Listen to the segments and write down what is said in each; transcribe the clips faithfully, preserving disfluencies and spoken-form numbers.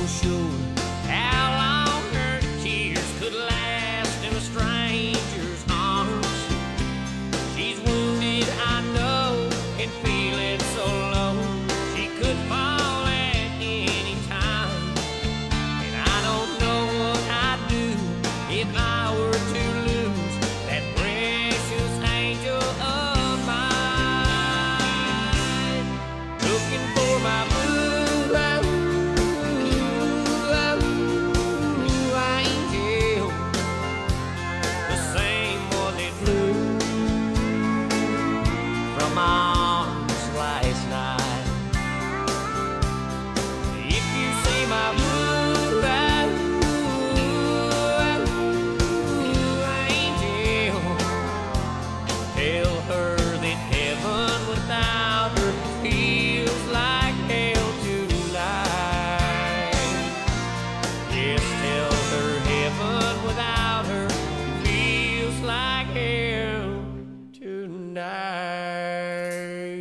so sure how long her tears could last in a stranger's arms. She's wounded, I know, and feeling so low. She could fall at any time, and I don't know what I'd do if I were to lose that precious angel of mine. Looking for my blue angel, the same one that flew from my arms last night. If you see my blue angel, tell her that heaven without her feels like hell tonight. Yes, tell her heaven without her feels like hell tonight.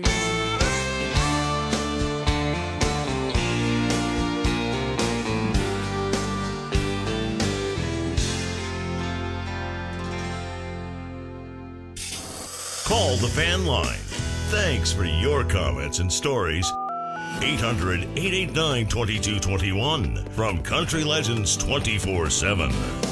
Call the fan line. Thanks for your comments and stories. eight hundred, eight eight nine, two two two one from Country Legends twenty-four seven.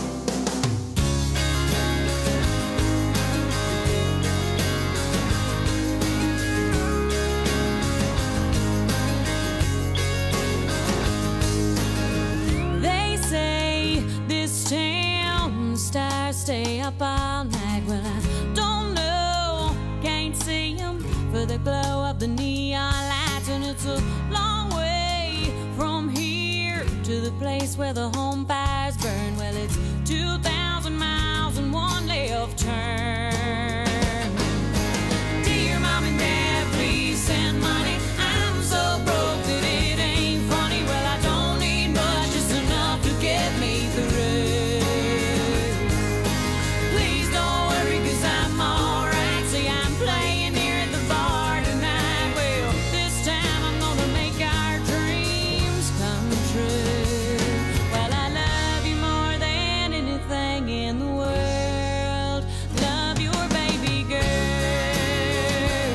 They say this town stars stay up all night. Well, I don't know, can't see 'em for the glow of the neon lights. And it's a long way from here to the place where the home fires burn. Well, it's two thousand miles and one left turn. Dear Mom and Dad, please send money. I'm so broke that it ain't funny. Well, I don't need much, just enough to get me through. Please don't worry, 'cause I'm alright. See, I'm playing here at the bar tonight. Well, this time I'm gonna make our dreams come true. Well, I love you more than anything in the world. Love your baby girl.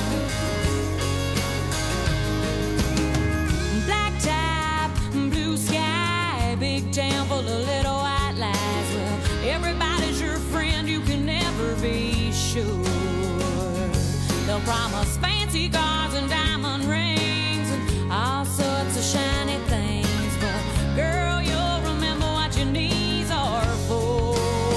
Black top, blue sky, big town full of little white lies. Well, everybody's your friend, you can never be sure. They'll promise fancy cars and diamond rings and all sorts of shiny things, but girl, you'll remember what your knees are for.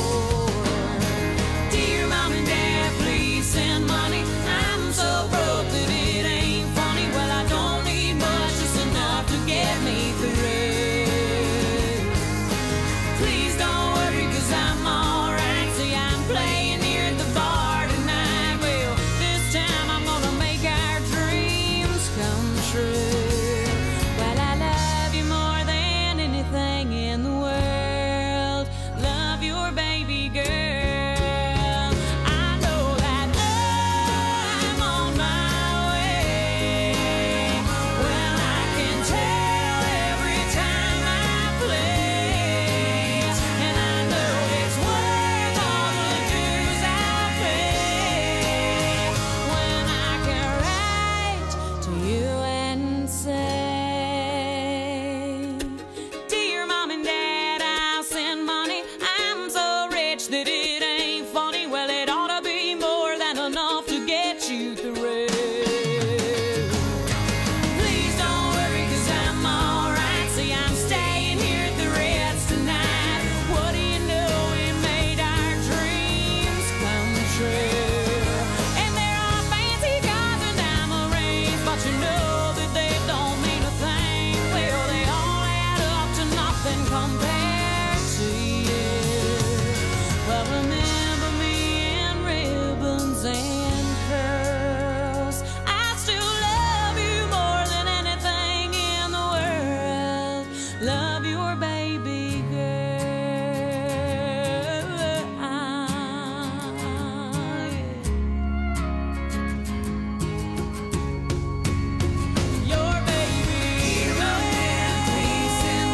Dear Mom and Dad, please send money. I'm so broke that it ain't funny. Well, I don't need much, just enough to get me through. Please don't worry, 'cause I'm alright. See, I'm playing here at the bar tonight. Well, this time I'm gonna make our dreams come true. Well, I love you more than anything in the world. Love your baby girl. I know that I'm on my way. Well, I can tell every time I play, and I know it's worth all the dues I pay. When I can write to you and say, Dear Mom and Dad, I'll send money. I'm so rich that it ain't funny. Well, it ought to be more than enough to get you through. Please don't worry, 'cause I'm alright. See, I'm staying here at the Ritz tonight. What do you know, we made our dreams come true. And there are fancy cars and diamond rings, but you know that they don't mean a thing. Well, they all add up to nothing compared to you. Well, remember me in ribbons and curls. I still love you more than anything in the world. Love your baby girl. Your baby girl. Please send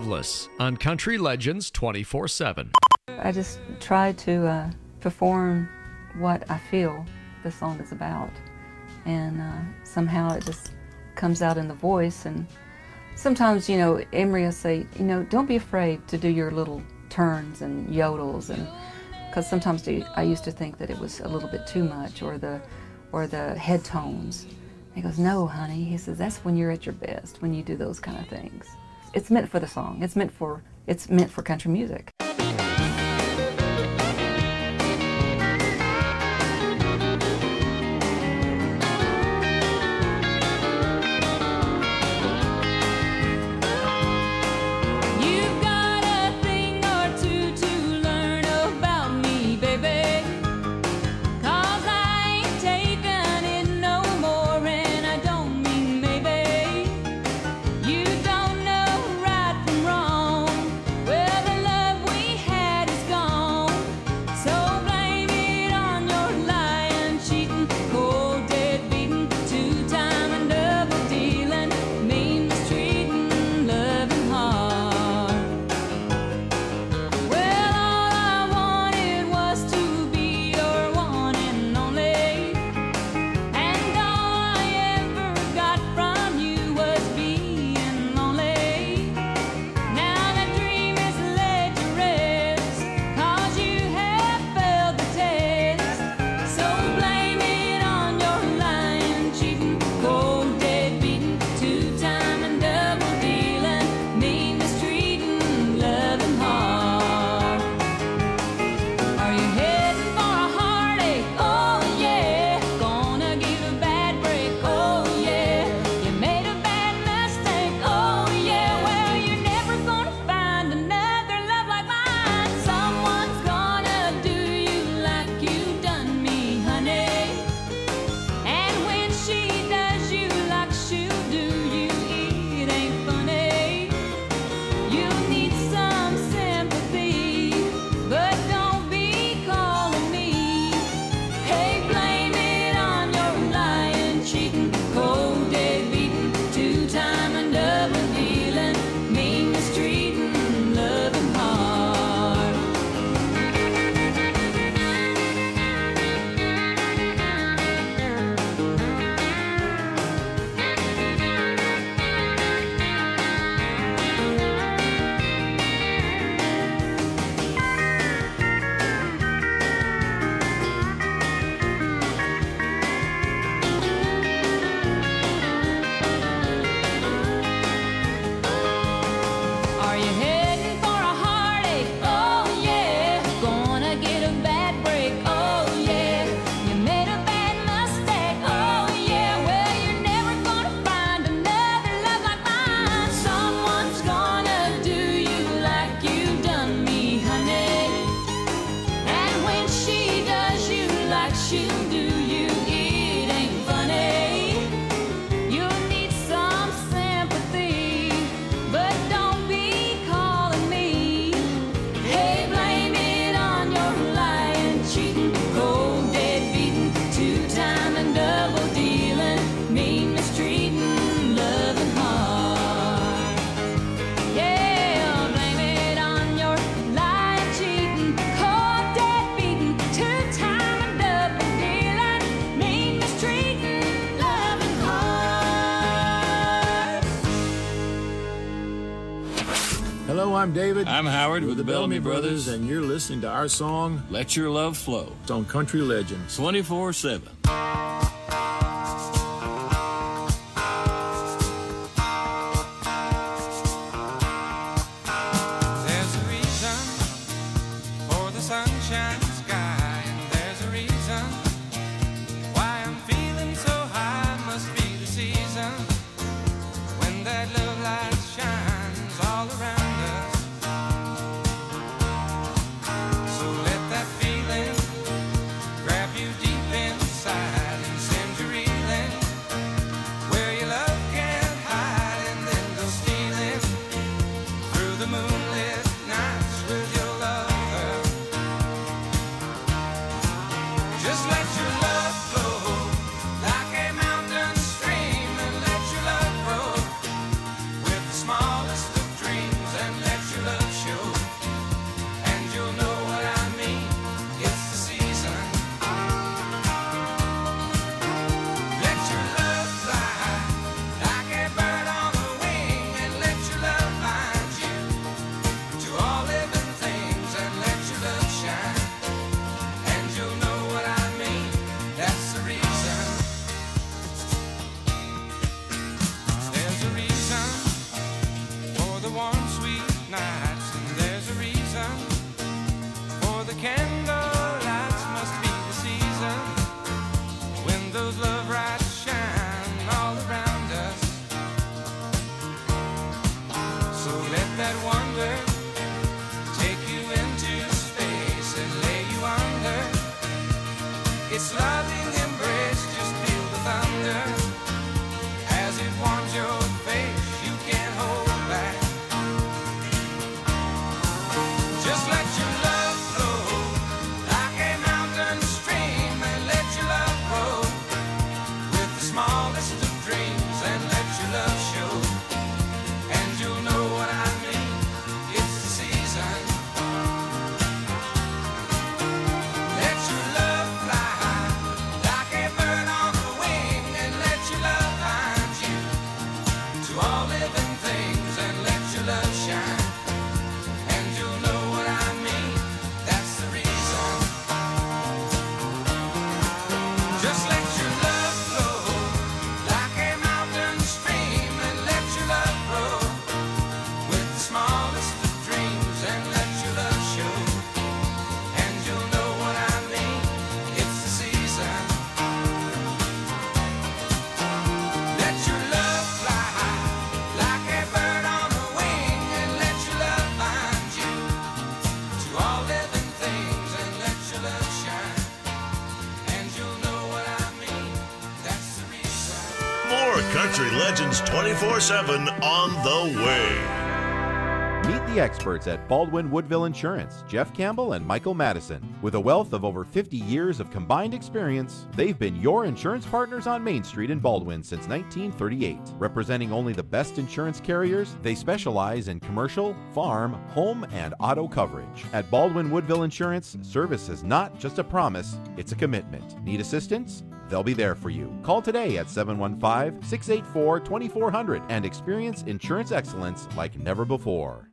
Loveless on Country Legends twenty-four seven. I just try to uh, perform what I feel the song is about, and uh, somehow it just comes out in the voice. And sometimes, you know, Emery will say, you know, don't be afraid to do your little turns and yodels, and because sometimes I used to think that it was a little bit too much, or the or the head tones. He goes, no, honey. He says, that's when you're at your best, when you do those kind of things. It's meant for the song. It's meant for it's meant for country music. I'm David. I'm Howard We're with the the Bellamy Bellamy Brothers. Brothers, and you're listening to our song, Let Your Love Flow. It's on Country Legends twenty-four seven. There's a reason for the sunshine sky, and there's a reason why I'm feeling so high. Must be the season when that love light shines all around us. So let that feeling grab you deep inside. Country Legends twenty-four seven on the way. Meet the experts at Baldwin Woodville Insurance, Jeff Campbell and Michael Madison. With a wealth of over fifty years of combined experience, they've been your insurance partners on Main Street in Baldwin since nineteen thirty-eight. Representing only the best insurance carriers, they specialize in commercial, farm, home, and auto coverage. At Baldwin Woodville Insurance, service is not just a promise, it's a commitment. Need assistance? They'll be there for you. Call today at seven one five, six eight four, two four zero zero and experience insurance excellence like never before.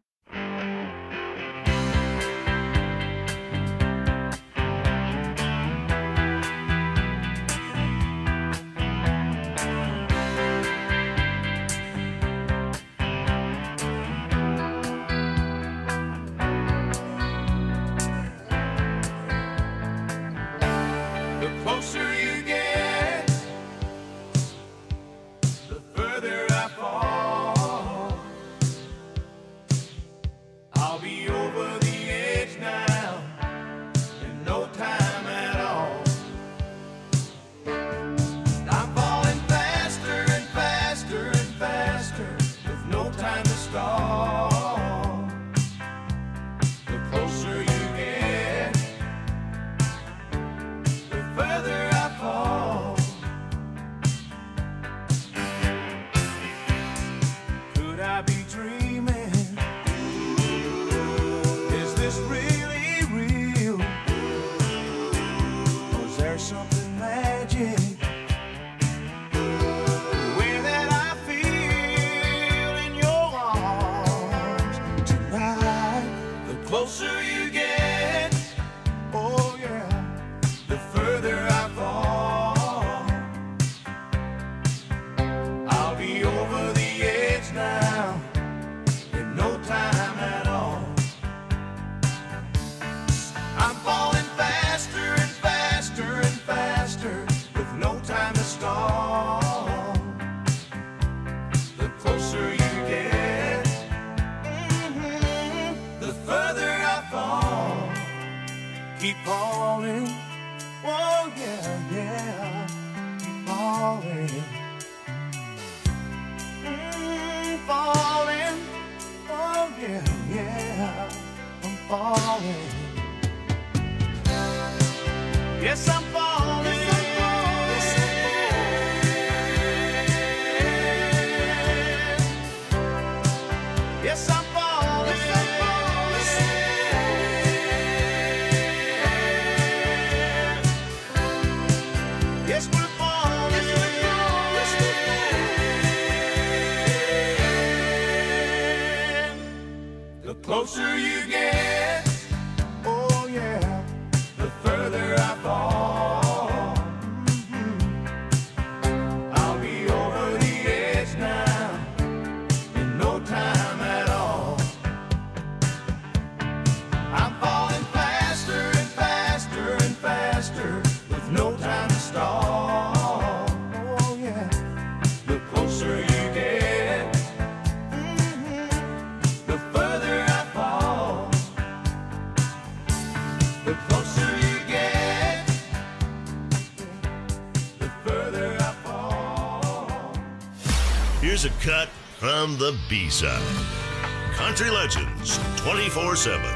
Here's a cut from the B-side. Country Legends twenty-four seven.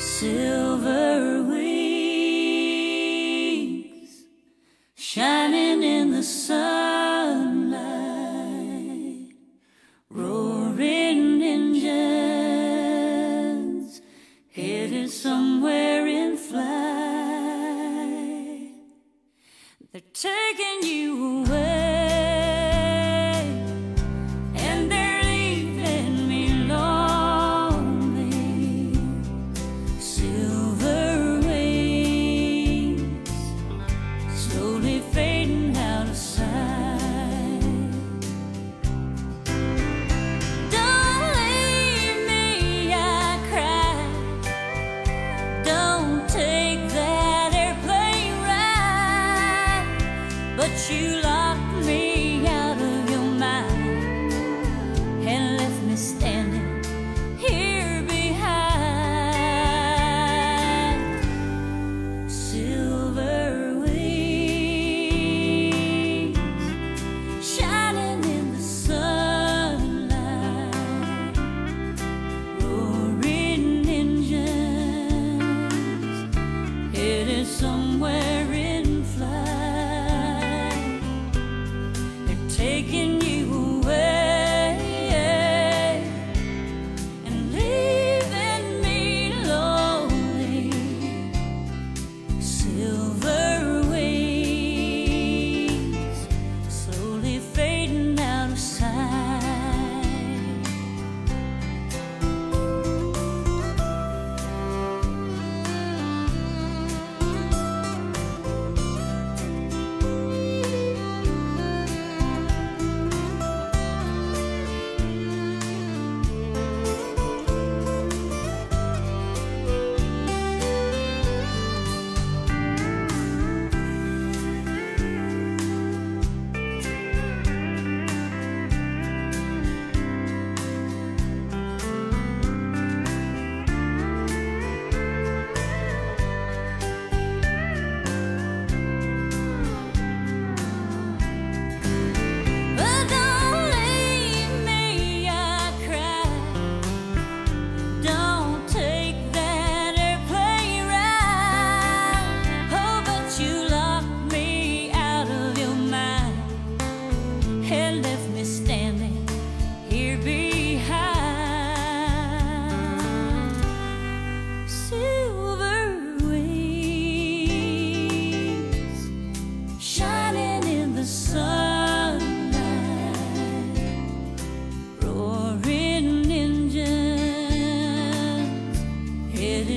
Silver wings shining in the sunlight, roaring engines headed somewhere in flight. They're taking you away. Don't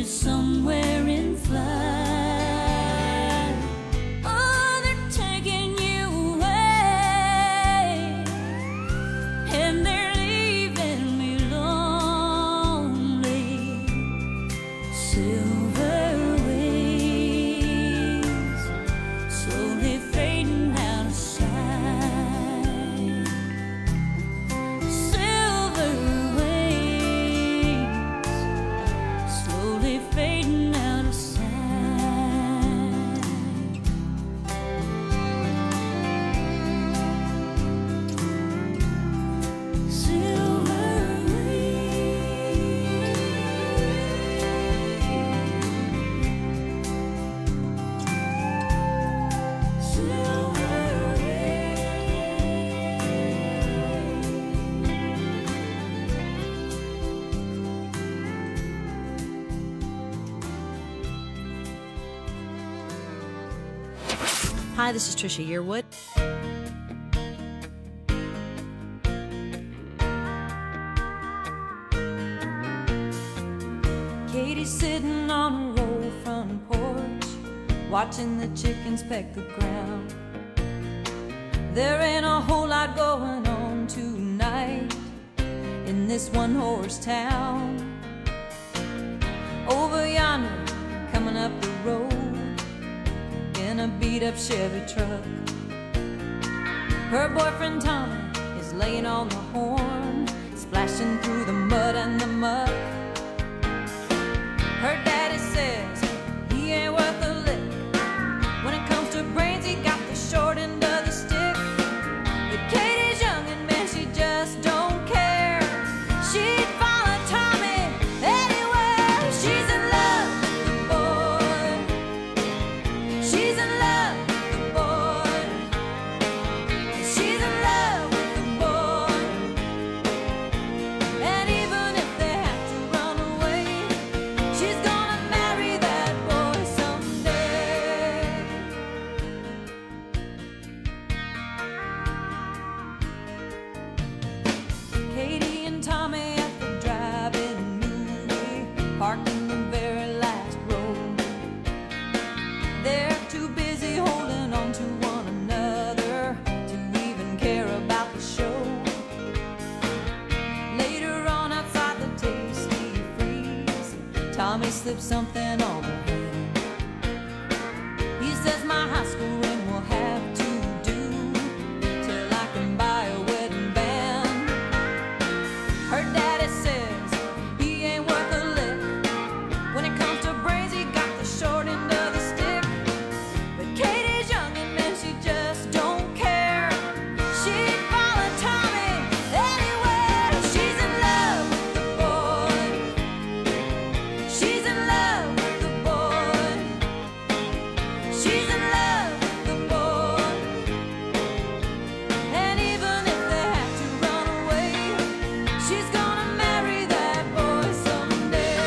is somewhere in flight. Oh, they're taking you away, and they're leaving me lonely. Silver wings slowly fading out of sight. Silver wings slowly fading out of sight. Silver wings, silver Hi, this is Trisha Yearwood. Katie's sitting on a roll front porch, watching the chickens peck the ground. There ain't a whole lot going on tonight in this one-horse town. Over yonder, coming up the road in a beat-up Chevy truck, her boyfriend Tommy is laying on the horn, splashing through the mud and the muck. Her daddy says he ain't worth a lick. When it comes to brains, he got the short end of the stick. But Katie's young and man, she just don't care. She'd follow Tommy anywhere. She's in love with the boy. She's in love with the boy. She's in love with the boy. And even if they have to run away, she's gonna marry that boy someday. Katie and Tommy at the drive-in movie, parked in the very last row. They're too busy holding on to one another to even care about the show. Later on outside the Tasty Freeze, Tommy slips something on her hand. He says my high school ring will have to do till I can buy a wedding band. Her daddy says he ain't worth a lick. When it comes to brains, he got the short end of the stick. But Katie's young and man, she just don't care. She'd follow Tommy anywhere. She's in love with the boy. She's in love with the boy. She's in love with the boy. And even if they have to run away, she's gonna marry that boy someday.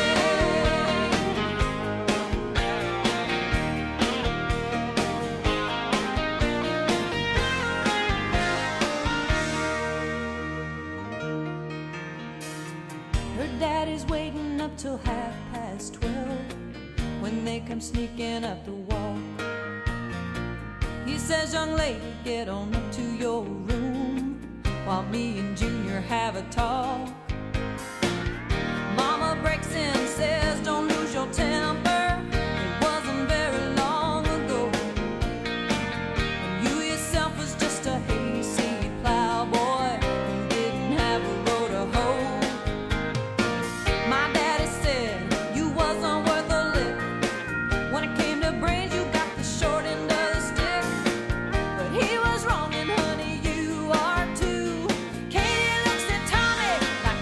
Her daddy's waiting up till half past twelve when they come sneaking up the walk. He says, young lady, get on up to your room while me and Junior have a talk. Mama breaks in and says, don't lose your temper. It wasn't very long ago. And you yourself was just a hayseed plowboy who didn't have a row to hoe. My daddy said you wasn't worth a lick. When it came to brains, you got the short end of the stick. But he was wrong, and honey, you are too. Katie looks at Tommy like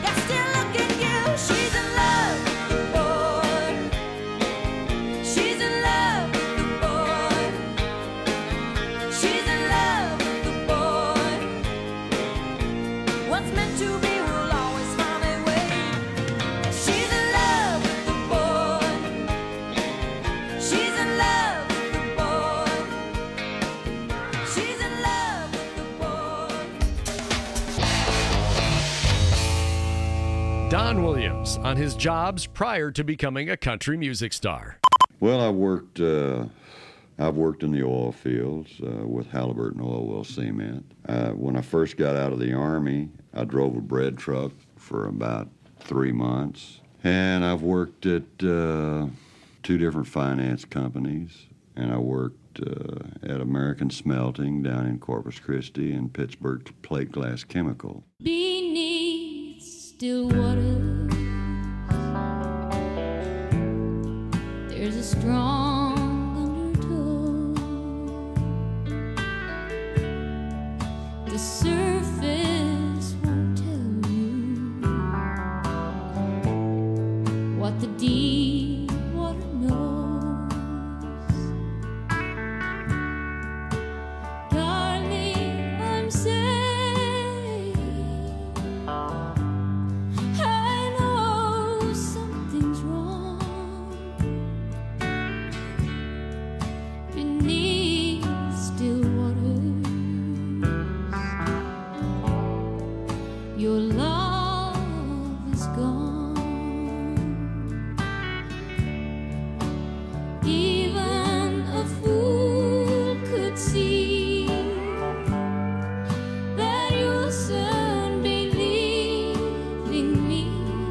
us on his jobs prior to becoming a country music star. Well, I worked, uh, I've worked in the oil fields uh, with Halliburton Oil Well Cement. Uh, when I first got out of the Army, I drove a bread truck for about three months. And I've worked at uh, two different finance companies. And I worked uh, at American Smelting down in Corpus Christi and Pittsburgh Plate Glass Chemical. Beneath still waters, there's a strong undertow. The surface won't tell you what the deep water knows. Darling, I'm safe. I know something's wrong beneath still waters. Your love is gone. Even a fool could see that you'll soon be leaving me.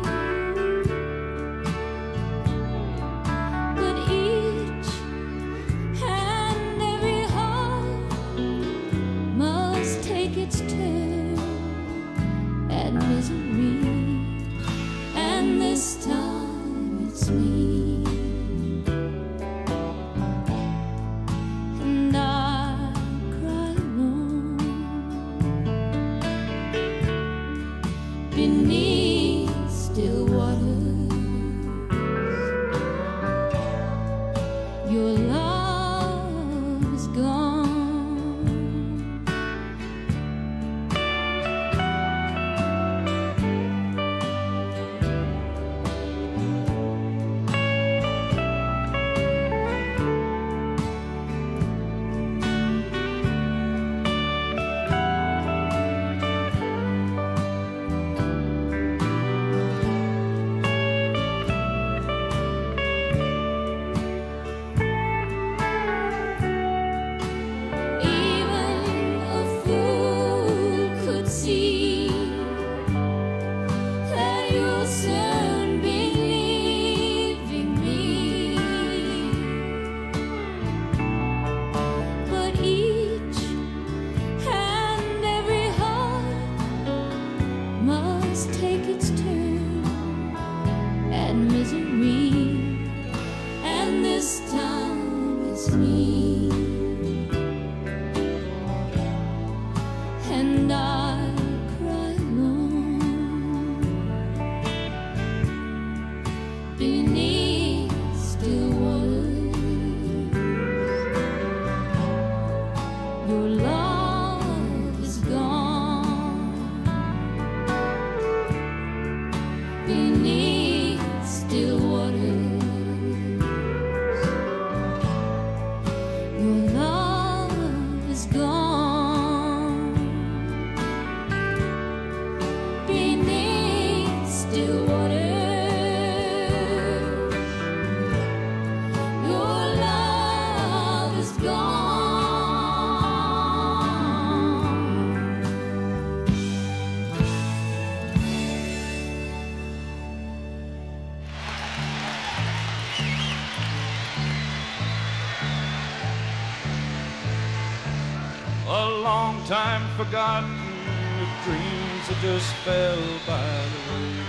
But each and every heart must take its turn at misery, and this time it's me. And I cry alone beneath still waters. Your love is gone. Even a fool could see that you'll soon be leaving me. But each and every heart must take its turn at misery, and this time it's me. And I cry alone beneath still waters. Your love is gone beneath still waters. Your love is gone beneath still waters. Your love is gone. A long time forgotten, the dreams that just fell by the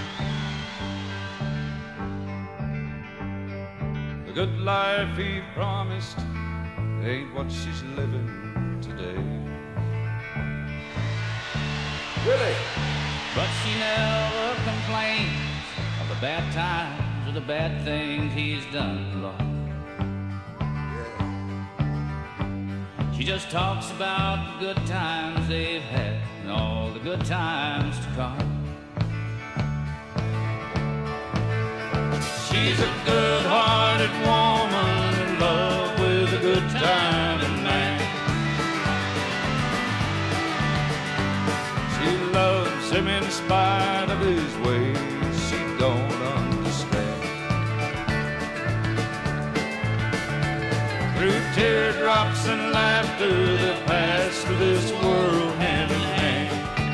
way. The good life he promised ain't what she's living today. Really? But she never complains of the bad times or the bad things he's done, Lord. She just talks about the good times they've had and all the good times to come. She's a good-hearted woman in love with a good-timing man. She loves him in spite of his ways. She don't Through teardrops and laughter that pass through this world hand in hand.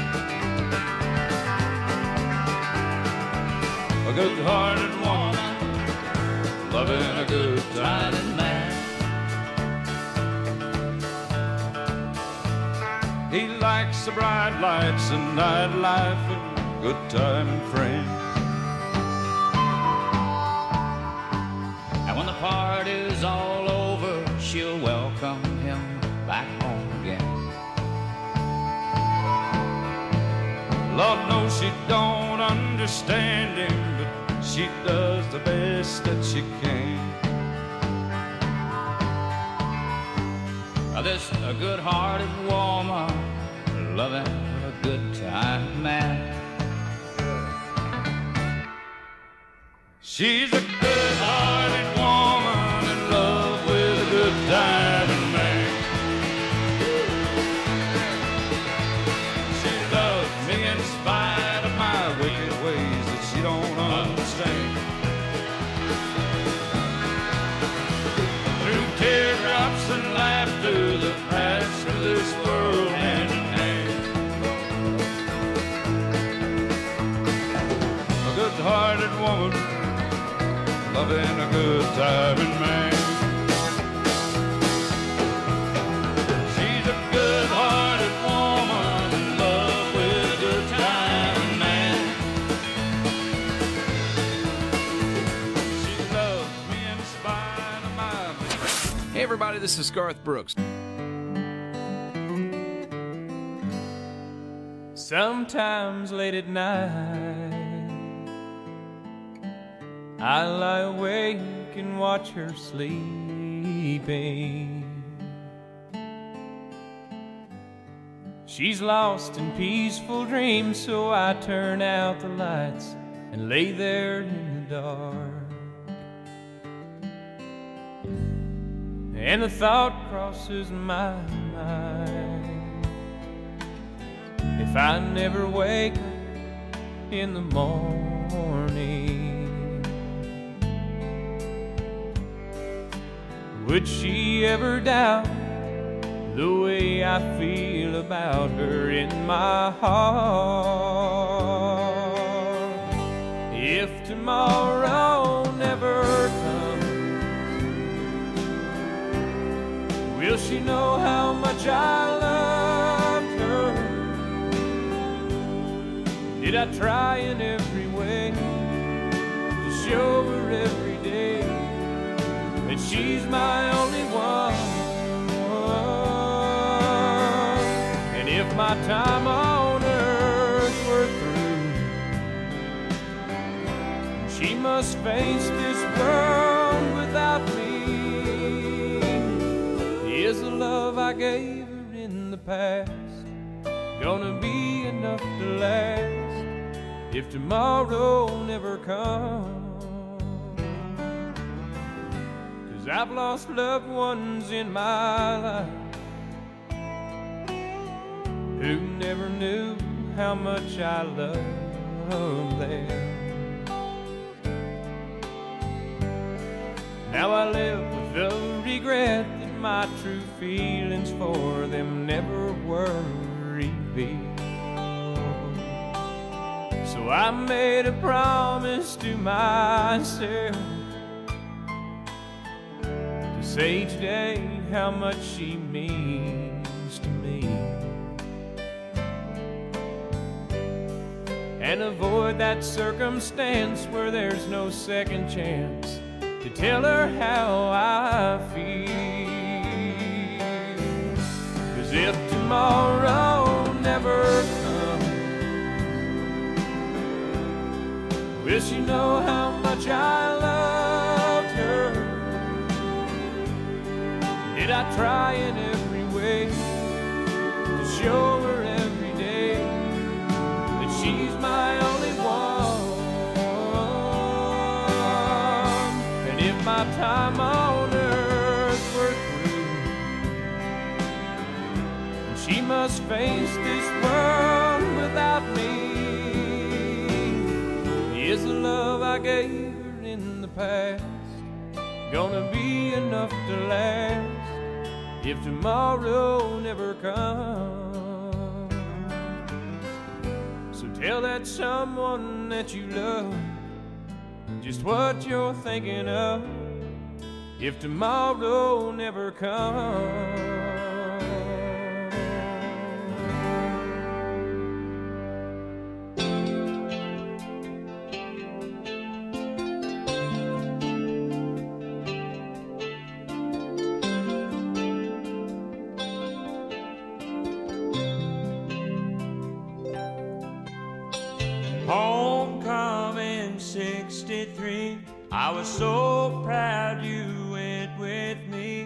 A good-hearted woman, loving a good-timing man. He likes the bright lights and nightlife and good-timing friends. And when the party's all over, she'll welcome him back home again. Lord knows she don't understand him, but she does the best that she can. Now this a good-hearted woman, loving a good-time man. She's a good-hearted woman in love with a good-timing man. She loves me in spite of my wicked ways that she don't understand. Through teardrops and laughter that pass through this world hand in hand. A good-hearted woman, loving a good-timing man. She's a good-hearted woman in love with a good-timing man. She loves me in spite of my... Hey everybody, this is Garth Brooks. Sometimes late at night I lie awake and watch her sleeping. She's lost in peaceful dreams, so I turn out the lights and lay there in the dark. And the thought crosses my mind, if I never wake up in the morning, would she ever doubt the way I feel about her in my heart? If tomorrow never comes, will she know how much I loved her? Did I try in every way to show her every day that she's my only one? And if my time on earth were through, she must face this world without me. Is the love I gave her in the past gonna be enough to last if tomorrow never comes? 'Cause I've lost loved ones in my life who never knew how much I loved them. Now I live with the regret that my true feelings for them never were revealed. So I made a promise to myself to say each day how much she means to me, and avoid that circumstance where there's no second chance to tell her how I feel. 'Cause if tomorrow never comes, will she know how much I loved her? Did I try in every way to show her every day that she's my only one? And if my time on earth were through, she must face this world without me, is the love I gave her in the past gonna be enough to last if tomorrow never comes. So tell that someone that you love just what you're thinking of if tomorrow never comes. Homecoming sixty-three, I was so proud you went with me.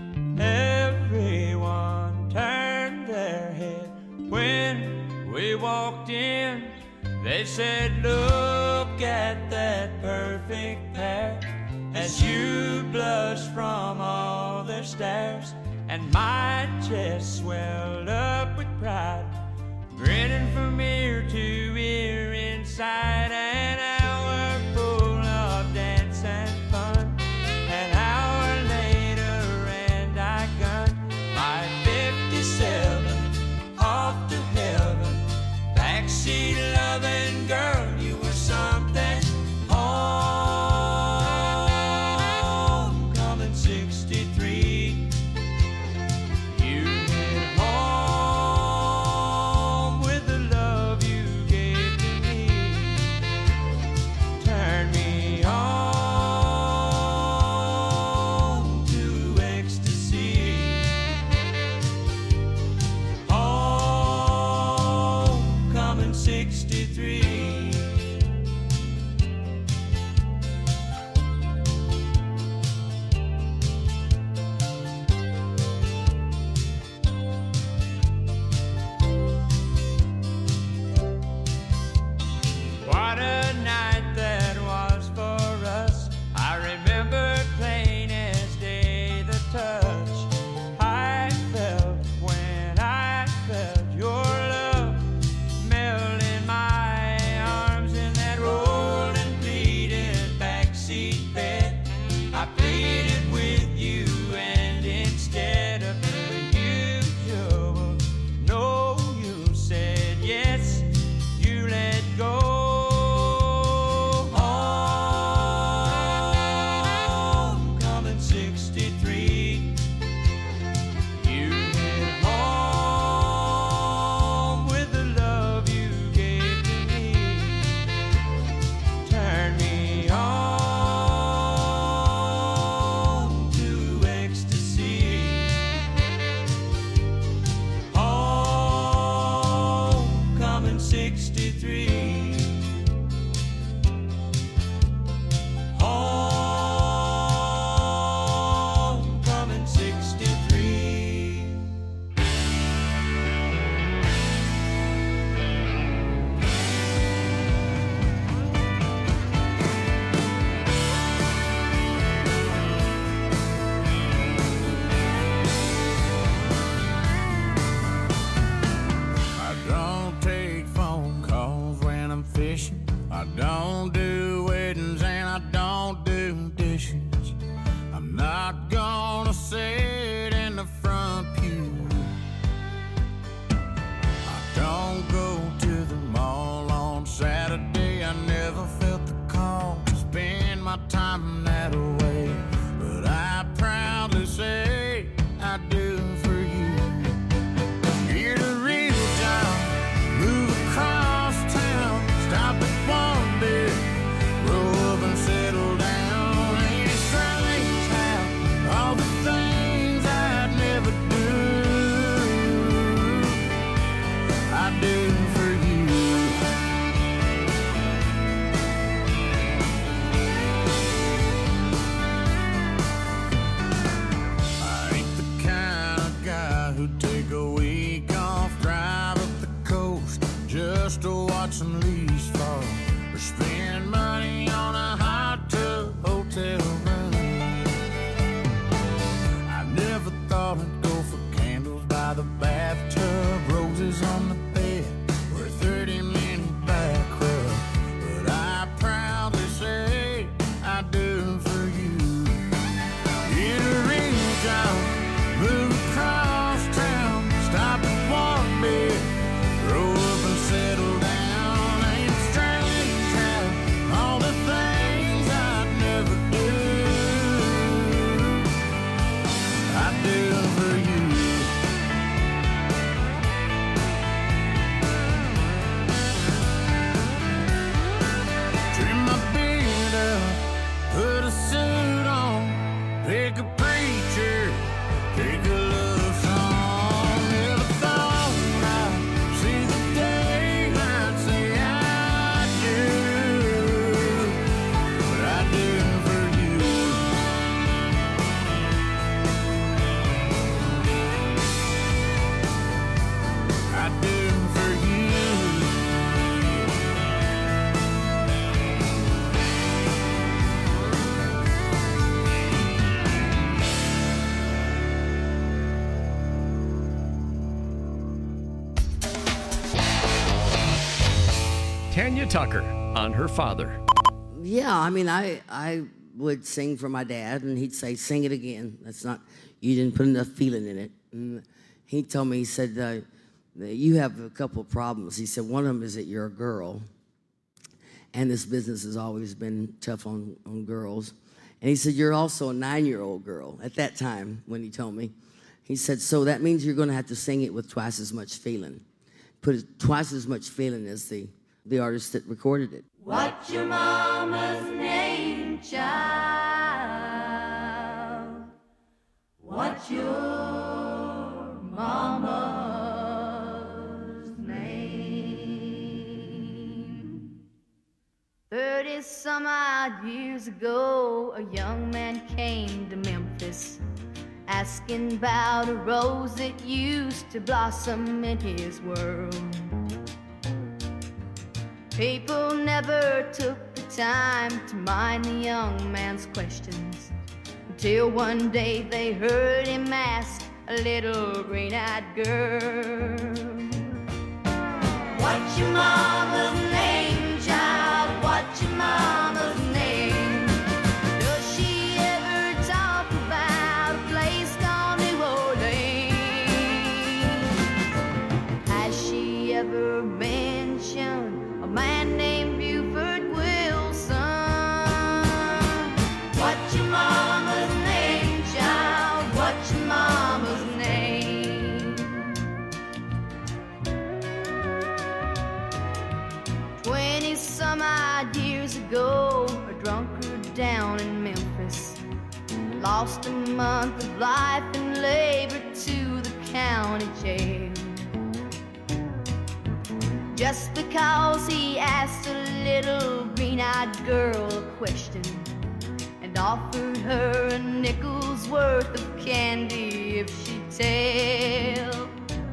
Everyone turned their head when we walked in. They said, look at that perfect pair, as you blushed from all their stares. And my chest swelled up with pride, grinning from ear to ear inside. An hour full of dance and fun. An hour later and I gunned my fifty-seven off to heaven. Backseat loving girl, you were something. Homecoming sixty-three, you hit home with the love you gave to me. Turn me on to ecstasy. Homecoming sixty-three. What a night that was for us. I remember plain as day the touch I felt when I felt your love melt in my arms in that rolling, pleated backseat bed. I pleaded with you, and instead of the usual no, you said yes. You let go. Homecoming sixty-three, you hit home with the love you gave to me. Turn me on to ecstasy. Homecoming sixty-three. Homecoming sixty-three. I don't take phone calls when I'm fishing. I don't do weddings and I don't do dishes. I'm not gonna sit in the front pew. I don't go to the mall on Saturday. I never felt the call to spend my time that way. But I proudly say I do for you. You're the real town, move across town, stop at one bit, roll up and settle down. Ain't it strange how all the things I'd never do, I do for you. Pick a preacher, take a love song. Never thought I'd see the day I'd say I do, but I do for you. I do for you. Tanya Tucker on her father. Yeah, I mean, I I would sing for my dad, and he'd say, "Sing it again. That's not, you didn't put enough feeling in it." And he told me, he said, uh, "You have a couple of problems." He said, "One of them is that you're a girl, and this business has always been tough on, on girls." And he said, "You're also a nine-year-old girl." At that time, when he told me, he said, "So that means you're going to have to sing it with twice as much feeling. Put it, twice as much feeling as the the artist that recorded it." What's your mama's name, child? What's your mama's name? Thirty some odd years ago, a young man came to Memphis, asking about a rose that used to blossom in his world. People never took the time to mind the young man's questions, until one day they heard him ask a little green-eyed girl, "What's your mama's name, child? What's your mama's name? Does she ever talk about a place called New Orleans? Has she ever mentioned a man named Buford Wilson? What's your mama's name, child? What's your mama's name?" Twenty some odd years ago, a drunkard down in Memphis lost a month of life and labor to the county jail, just because he asked a little green-eyed girl a question and offered her a nickel's worth of candy if she'd tell.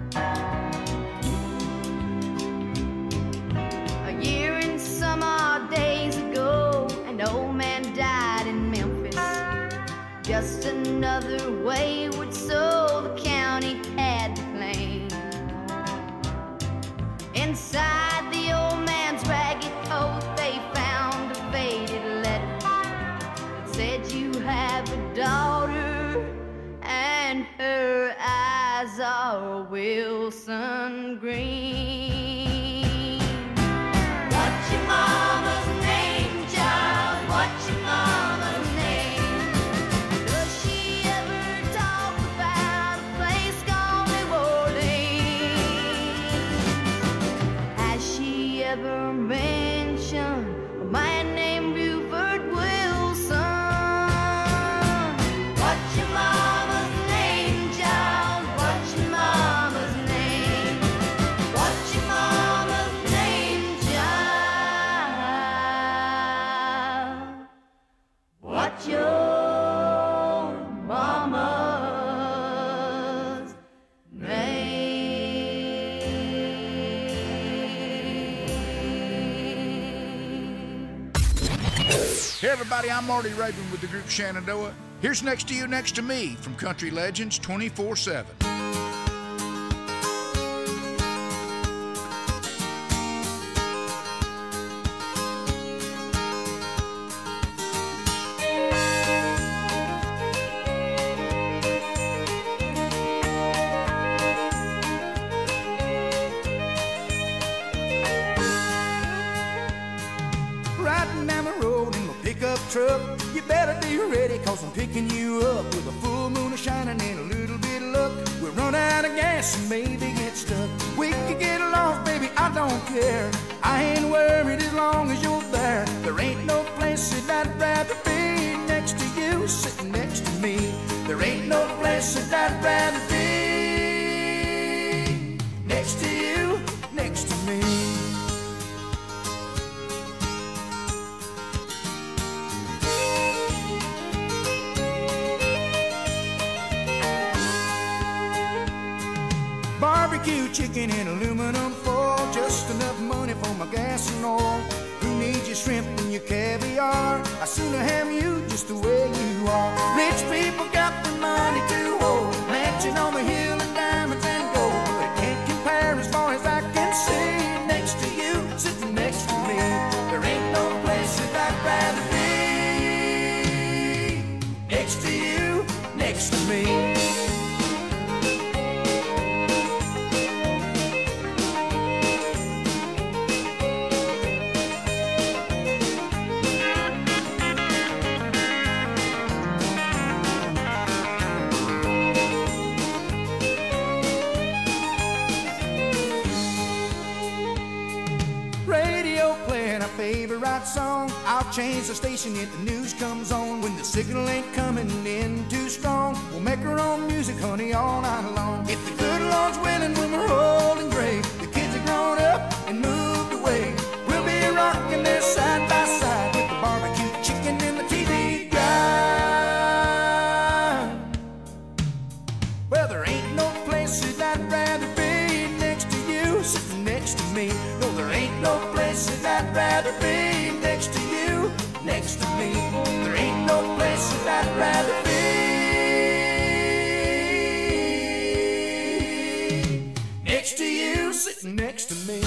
A year and some odd days ago, an old man died in Memphis, just another wayward soul the county had to claim. Inside the old man's ragged coat, they found a faded letter that said, "You have a daughter, and her eyes are Wilson green." What's your mama's name, child? What's your mama's name? Does she ever talk about a place called New Orleans? Has she ever mentioned a man named Buford Wilson? What's your mama's name, child? What's your mama's name? What's your mama's name, child? What's your mama's Hey everybody, I'm Marty Raven with the group Shenandoah. Here's Next to You, Next to Me from Country Legends twenty-four seven. Riding down the road in my pickup truck, you better be ready, cause I'm picking you up with a full moon shining and a little bit of luck. We'll run out of gas and maybe get stuck. We could get lost, baby, I don't care. I ain't worried as long as you're there. There ain't no place that I'd rather be next to you, sitting next to me. barbecue chicken in aluminum foil, just enough money for my gas and oil. Who needs your shrimp and your caviar? I sooner have you just the way you are. Rich people got the money to hold, mansion on the hill and diamonds and gold, but it can't compare as far as I can see. Next to you, sitting next to me, there ain't no place that I'd rather be. Next to you, next to me. Favorite song, I'll change the station if the news comes on. When the signal ain't coming in too strong, we'll make our own music, honey, all night long. If the good Lord's willing, when we're old and gray, the kids are grown up and moved away, we'll be rocking there side by side with the barbecue chicken and the T V guide. Well, there ain't no place that I'd rather be next to you, sitting next to me. No, there ain't no place that I'd rather be next to you, next to me. There ain't no place that I'd rather be next to you, sitting next to me.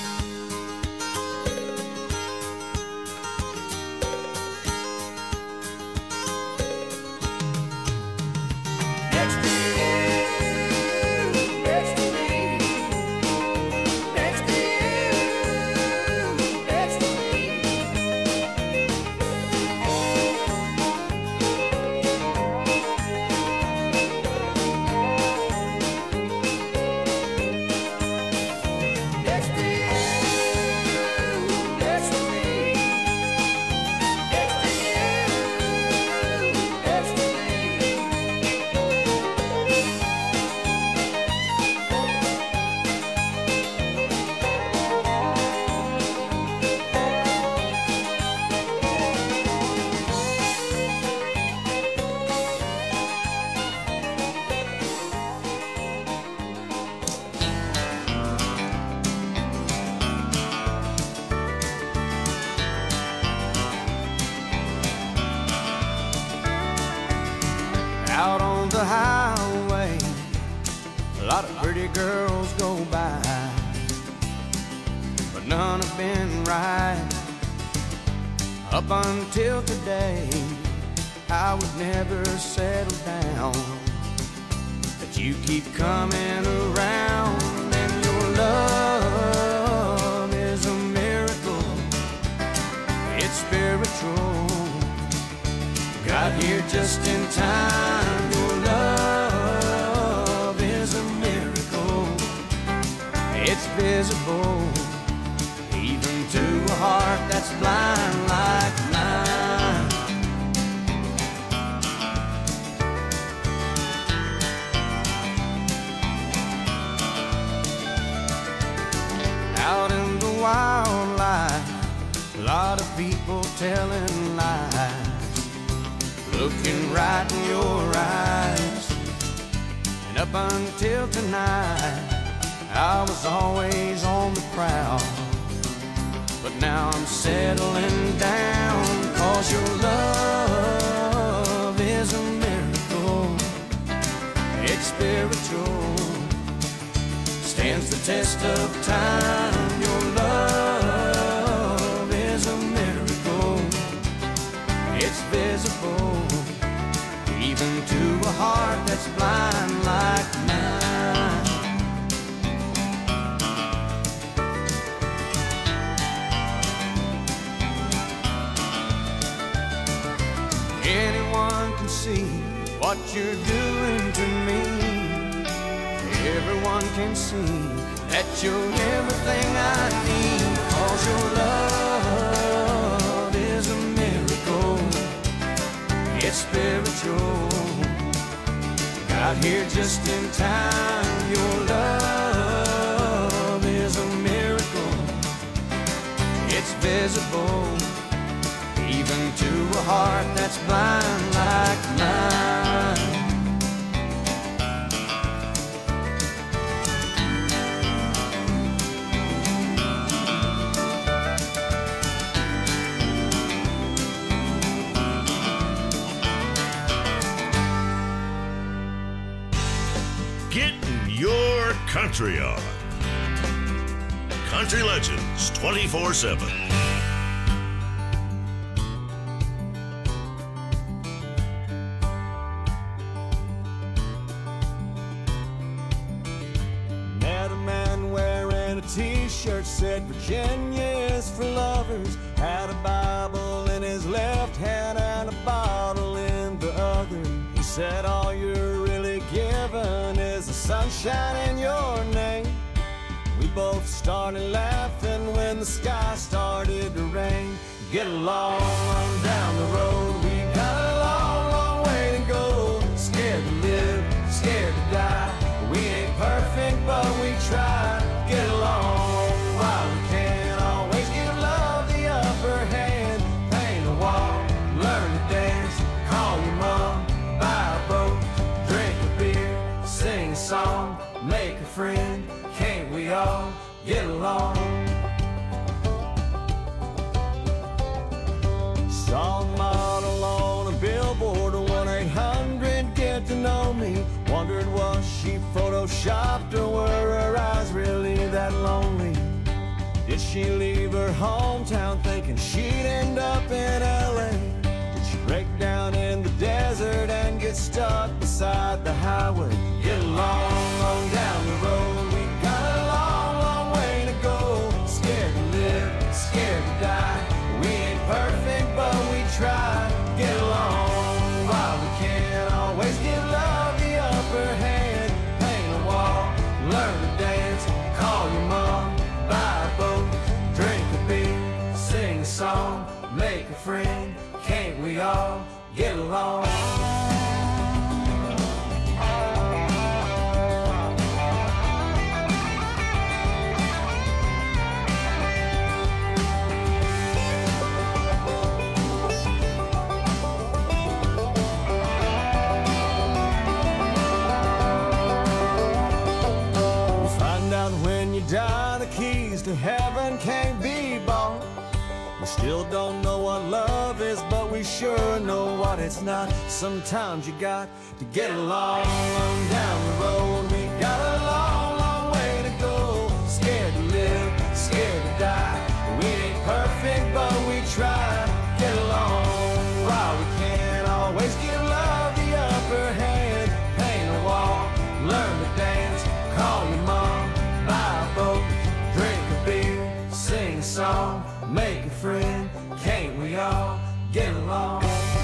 Out on the highway, a lot of pretty girls go by, but none have been right. Up until today, I would never settle down, but you keep coming around, and your love is a miracle. It's spiritual. Got here just in time. Your love is a miracle. It's visible, even to a heart that's blind like mine. Out in the wildlife, a lot of people telling lies, looking right in your eyes. And up until tonight, I was always on the prowl, but now I'm settling down, 'cause your love is a miracle. It's spiritual, stands the test of time. Your love is a miracle. It's visible, even to a heart that's blind like mine. Anyone can see what you're doing to me. Everyone can see that you're everything I need, 'cause your love is a miracle. It's spiritual. Got here just in time. Your love is a miracle. It's visible, even to a heart that's blind like mine. country on. Country Legends twenty-four seven. Met a man wearing a t-shirt said Virginia is for lovers. Had a Bible in his left hand and a bottle in the other. He said all you're really given is the sunshine in your name. We both started laughing when the sky started to rain. Get along on down the road. We got a long, long way to go. Scared to live, scared to die. We ain't perfect, but we try. Get along while we can. Always give love the upper hand. Paint a wall, learn to dance. Call your mom, buy a boat, drink a beer, sing a song, make a friend. Can't we all get along? Saw a model on a billboard, one eight hundred get to know me. Wondered was she photoshopped or were her eyes really that lonely? Did she leave her hometown thinking she'd end up in L A? Did she break down in the desert and get stuck beside the highway? Get along on down the road. We got a long, long way to go. Scared to live, scared to die. We ain't perfect, but we try. Get along while we can. Always give love the upper hand. Paint a wall, learn to dance. Call your mom, buy a boat, drink a beer, sing a song, make a friend. Can't we all get along? Die, the keys to heaven can't be bought. We still don't know what love is, but we sure know what it's not. Sometimes you got to get along on down the road. We got a long, long way to go. Scared to live, scared to die. We ain't perfect, but we try. Get along while we can. Always give love the upper hand. Paint a wall, learn to dance. Call your mom, buy a boat, drink a beer, sing a song, make a friend. Can't we all get along?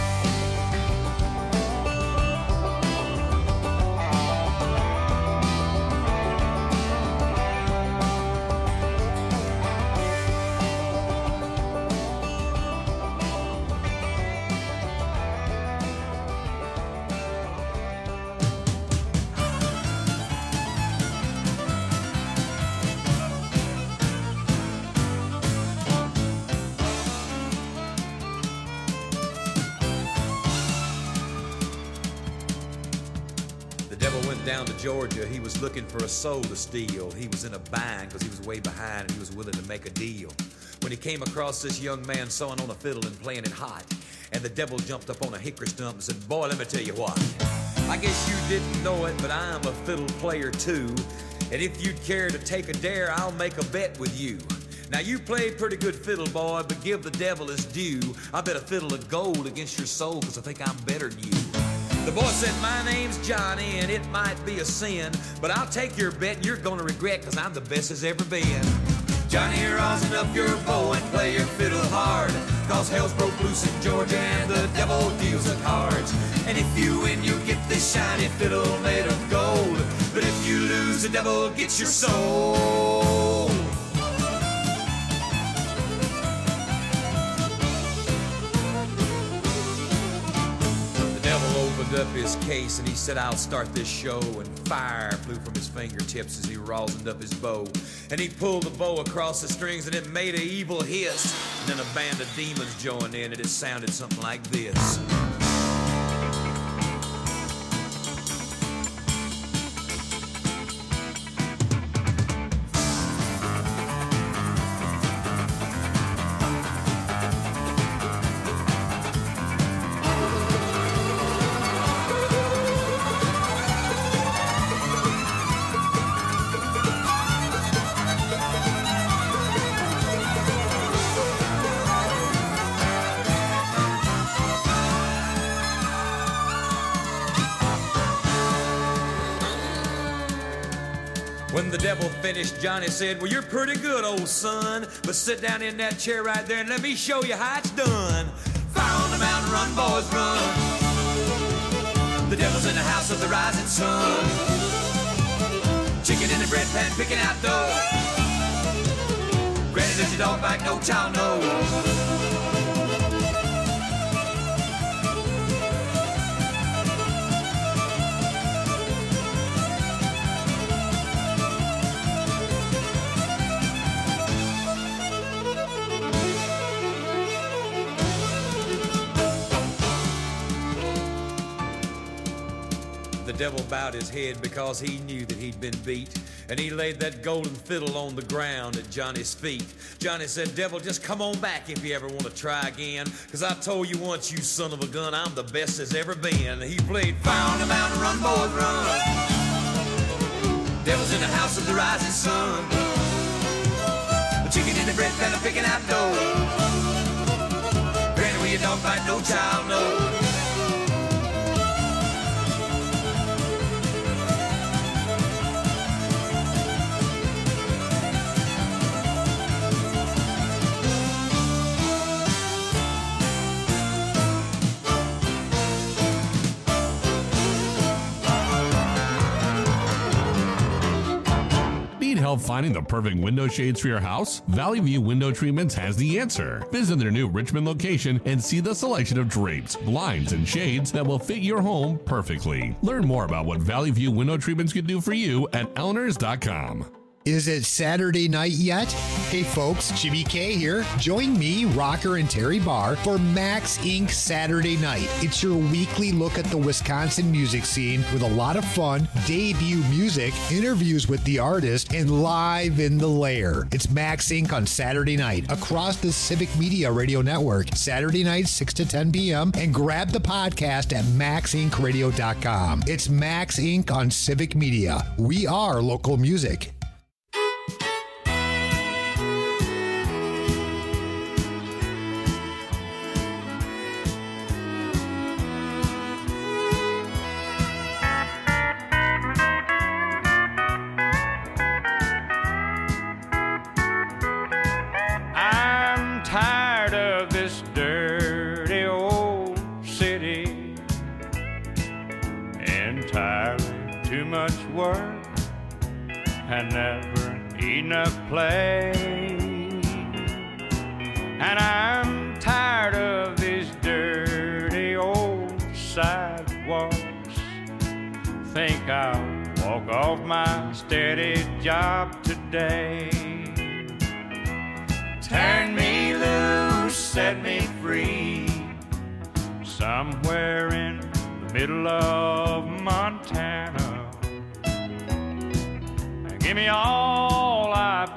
Down to Georgia, he was looking for a soul to steal. He was in a bind because he was way behind and he was willing to make a deal. When he came across this young man sawing on a fiddle and playing it hot, and the devil jumped up on a hickory stump and said, boy, let me tell you what. I guess you didn't know it, but I'm a fiddle player too. And if you'd care to take a dare, I'll make a bet with you. Now you played pretty good fiddle, boy, but give the devil his due. I bet a fiddle of gold against your soul because I think I'm better than you. The boy said, my name's Johnny, and it might be a sin, but I'll take your bet and you're gonna regret, cause I'm the best as ever been. Johnny, rosin up your bow and play your fiddle hard, cause hell's broke loose in Georgia and the devil deals the cards. And if you win, you get this shiny fiddle made of gold, but if you lose, the devil gets your soul. Up his case and he said, I'll start this show, and fire flew from his fingertips as he rosined up his bow, and he pulled the bow across the strings and it made an evil hiss, and then a band of demons joined in and it sounded something like this. When the devil finished, Johnny said, well, you're pretty good, old son, but sit down in that chair right there and let me show you how it's done. Fire on the mountain, run, boys, run. The devil's in the house of the rising sun. Chicken in the bread pan, picking out dough. Granny, does your dog bite? No child knows. The devil bowed his head because he knew that he'd been beat, and he laid that golden fiddle on the ground at Johnny's feet. Johnny said, devil, just come on back if you ever want to try again, because I told you once, you son of a gun, I'm the best there's ever been. He played Fire on the Mountain, Run, Boys, Run. Devil's in the house of the rising sun. A chicken in the bread pan, picking out dough. Granny, will your dog bite? No child knows. Need help finding the perfect window shades for your house? Valley View Window Treatments has the answer. Visit their new Richmond location and see the selection of drapes, blinds, and shades that will fit your home perfectly. Learn more about what Valley View Window Treatments can do for you at elinors dot com. Is it Saturday night yet? Hey folks, Jimmy K here. Join me, Rocker, and Terry Barr for Max Incorporated. Saturday Night. It's your weekly look at the Wisconsin music scene with a lot of fun, debut music, interviews with the artist, and live in the lair. It's Max Incorporated on Saturday night across the Civic Media Radio Network, Saturday night, six to ten p.m., and grab the podcast at max inc radio dot com. It's Max Incorporated on Civic Media. We are local music. Work and never enough play, and I'm tired of these dirty old sidewalks. Think I'll walk off my steady job today. Turn me loose, set me free, somewhere in the middle of Montana. Give me all